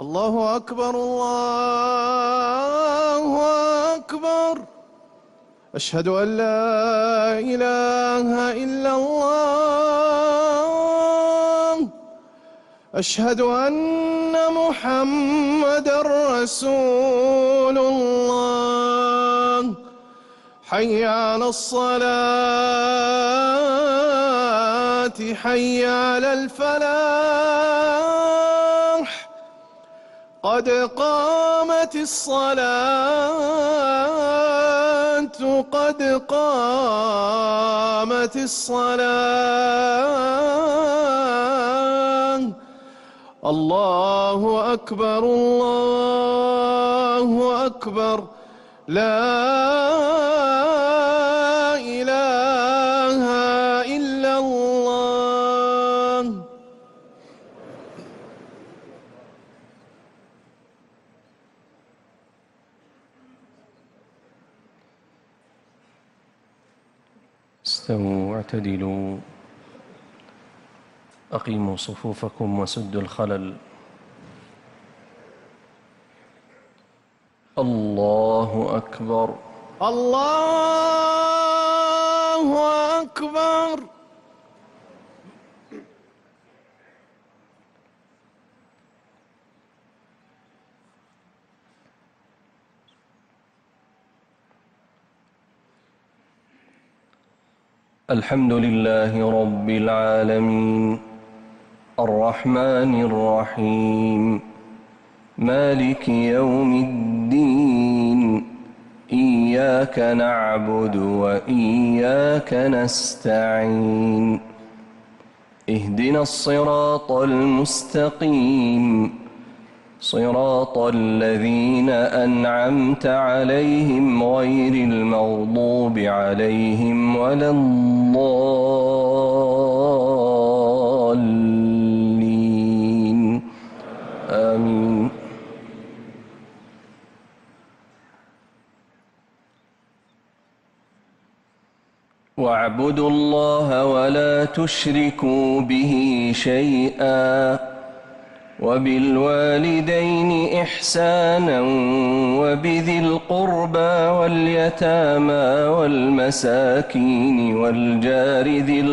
الله أكبر الله أكبر. أشهد أن لا إله إلا الله. أشهد أن محمدًا رسول الله. حي على الصلاة حي على الفلاح. قد قامت الصلاة قد قامت الصلاة. الله أكبر الله أكبر. لا إله إلا الله. استووا واعتدلوا، أقيموا صفوفكم وسدوا الخلل. الله أكبر الله أكبر. الحمد لله رب العالمين، الرحمن الرحيم، مالك يوم الدين. إياك نعبد وإياك نستعين. اهدنا الصراط المستقيم، صراط الذين أنعمت عليهم غير المغضوب عليهم ولا الضالين. آمين. واعبدوا الله ولا تشركوا به شيئا، وبالوالدين إحسانا، وبذي القربى واليتامى والمساكين والجار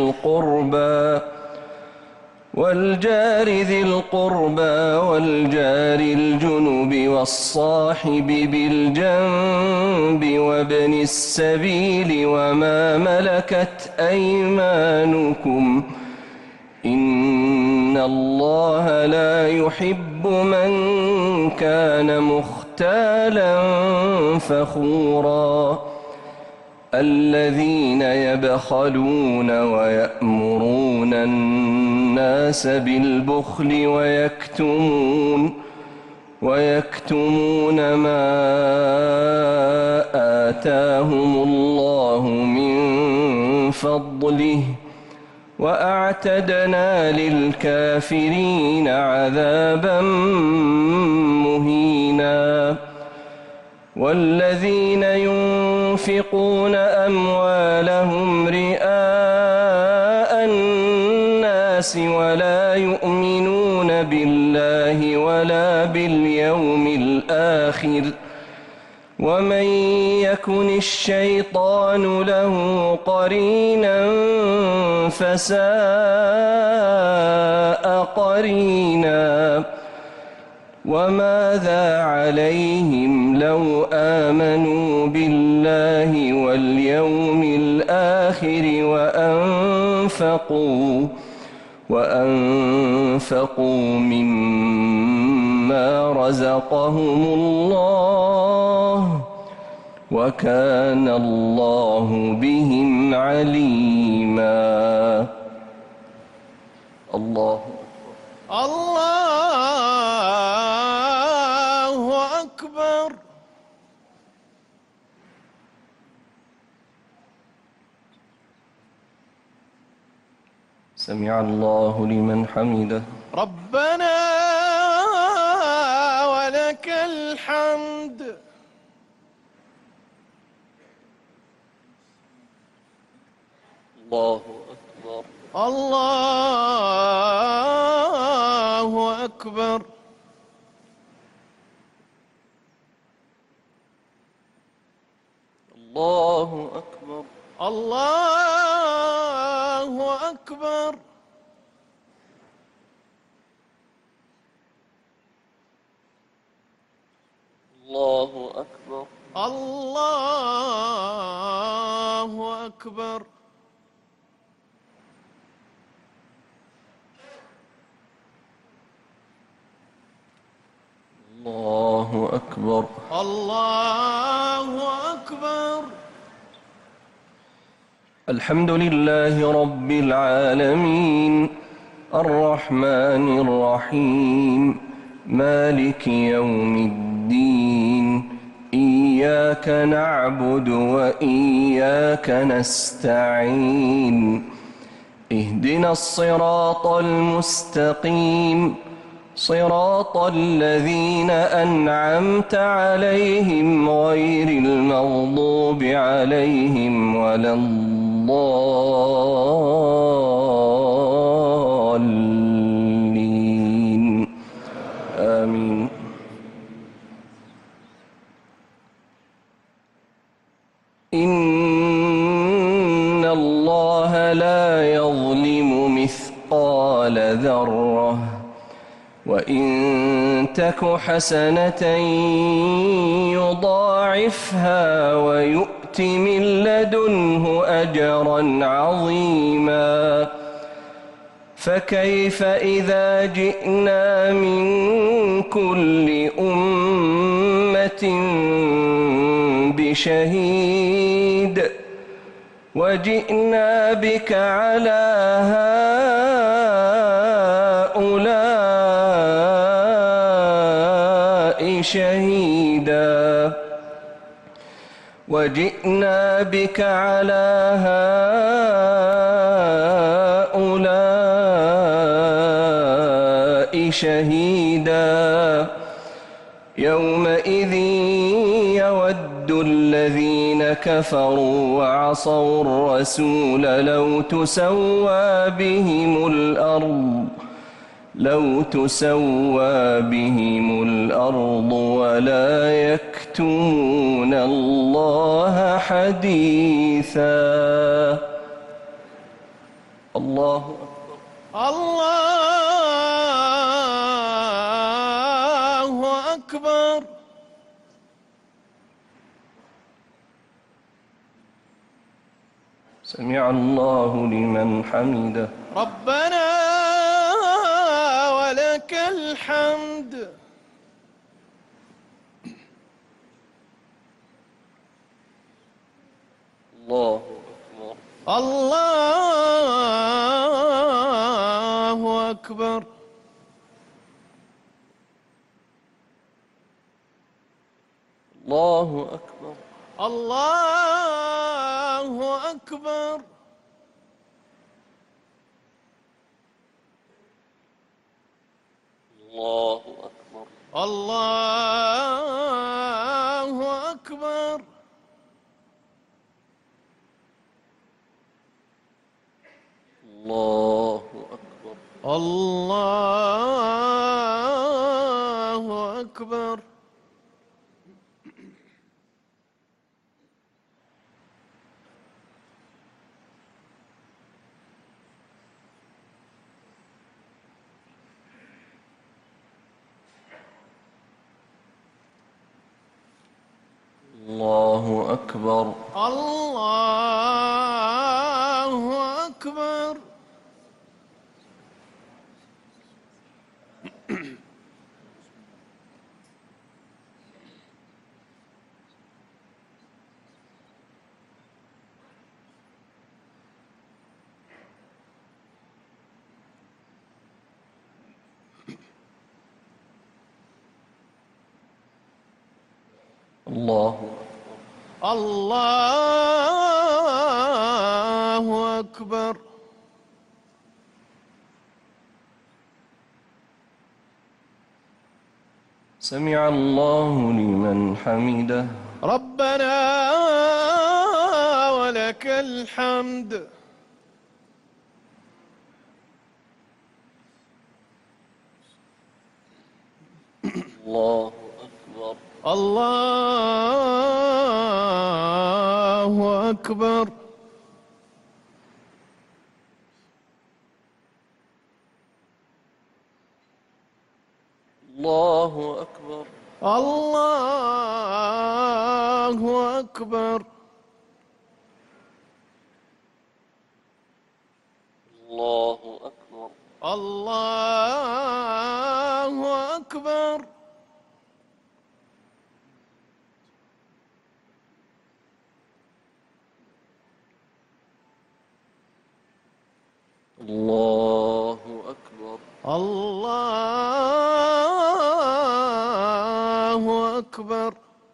ذي القربى والجار الجنب والصاحب بالجنب وابن السبيل وما ملكت أيمانكم، إن الله لا يحب من كان مختالا فخورا. الذين يبخلون ويأمرون الناس بالبخل ويكتمون ما آتاهم الله من فضله، وأعتدنا للكافرين عذابا مهينا. والذين ينفقون أموالهم رئاء الناس ولا يؤمنون بالله ولا باليوم الآخر، ومن يكن الشيطان له قرينا فساء قرينا. وماذا عليهم لو آمنوا بالله واليوم الآخر وأنفقوا مما رزقهم الله، وكان الله بهم عليما. الله أكبر. سمع الله لمن حمده. ربنا ولك الحمد. الله أكبر الله أكبر. الله أكبر. الله أكبر. الله أكبر. الله أكبر. الله أكبر. الله أكبر. الحمد لله رب العالمين الرحمن الرحيم مالك يوم الدين إياك نعبد وإياك نستعين اهدنا الصراط المستقيم صراط الذين أنعمت عليهم غير المغضوب عليهم ولا الضالين آمين. إن الله لا يظلم مثقال ذرة وإن تك حسنة يضاعفها ويؤت من لدنه أجرا عظيما فكيف إذا جئنا من كل أمة بشهيد وجئنا بك على هؤلاء شهيدا وجئنا بك على هؤلاء شهيدا يومئذ يود الذين كفروا وعصوا الرسول لو تسوى بهم الأرض ولا يكتمون الله حديثا. الله أكبر. الله أكبر. سمع الله لمن حمده. ربنا ولك الحمد. الله أكبر. الله أكبر. الله أكبر. الله أكبر. الله أكبر. الله أكبر. الله أكبر. الله أكبر. الله أكبر. الله أكبر. الله الله أكبر. سمع الله لمن حمده. ربنا ولك الحمد. الله أكبر. الله أكبر الله أكبر الله أكبر الله أكبر الله أكبر الله أكبر الله أكبر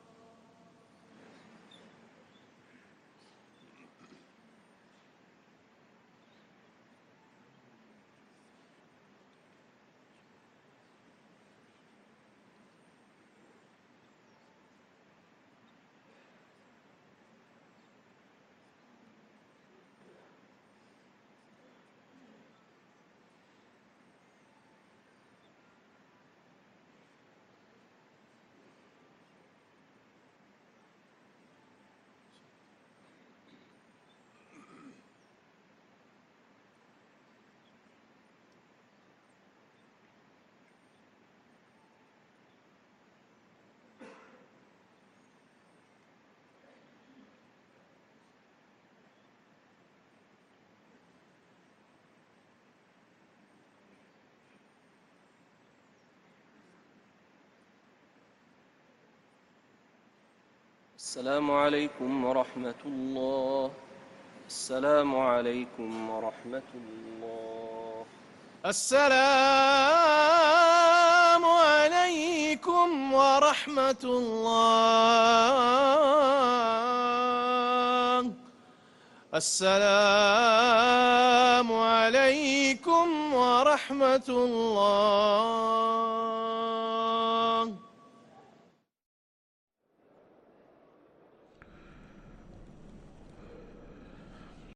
السلام عليكم ورحمة الله. السلام عليكم ورحمة الله. السلام عليكم ورحمة الله. السلام عليكم ورحمة الله.